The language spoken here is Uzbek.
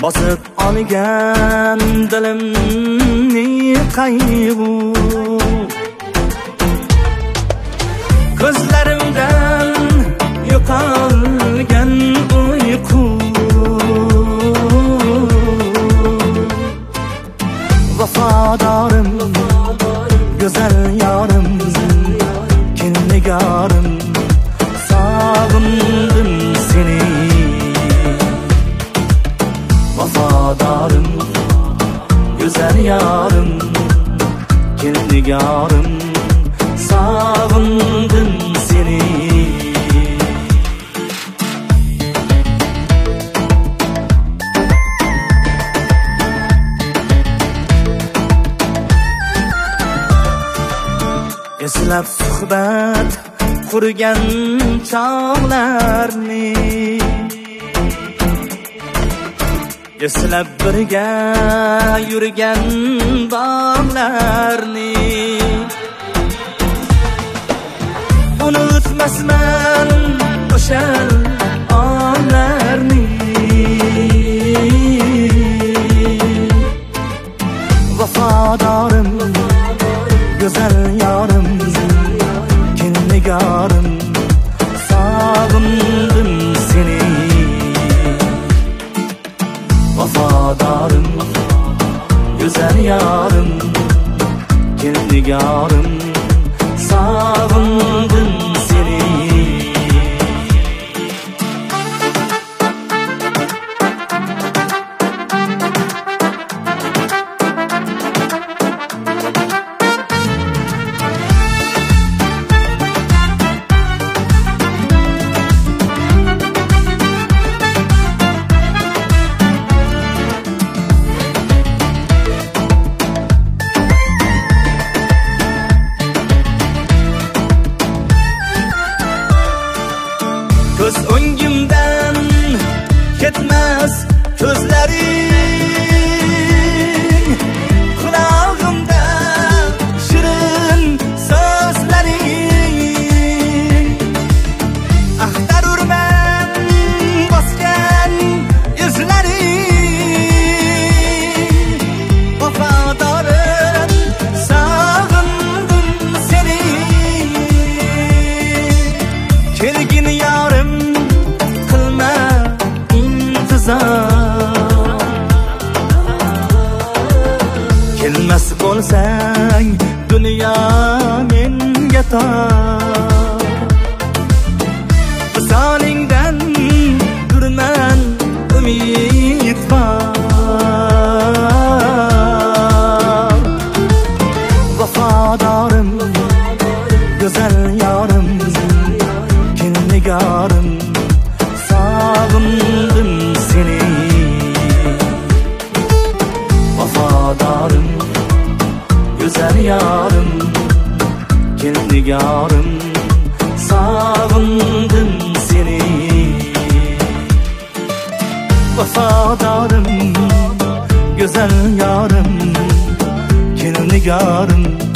bosib olgan dilimni qayg'u, ko'zlarimdan yo'qolgan uyqu, vafodorim go'zal yorim, kinnigorim, sog'indim seni. Vafodorim go'zal yorim, kinnigorim, sog'indim seni. Eslab suhbat qurgan chog'larni, eslab birga yurgan bog'larni, unutmasman o'sha onlarni. Vafodorim go'zal yorim, kinnigorim, sog'indim seni. Vafodorim go'zal yorim, kinnigorim, sog'indim seni. Ko'z o'ngimdan ketmas ko'zlaring, qulog'imda shirin so'zlaring, axtarurman bosgan izlaring. Vafodorim sog'indim seni. Kelgin yorim qilma intizor, kelmas bo'lsang dunyo menga tor. Visolingdan durman umidvor. Vafodorim go'zal yorim, kinnigorim, sog'indim seni. Vafodorim go'zal yorim, kinnigorim, sog'indim seni. Vafodorim go'zal yorim, kinnigorim,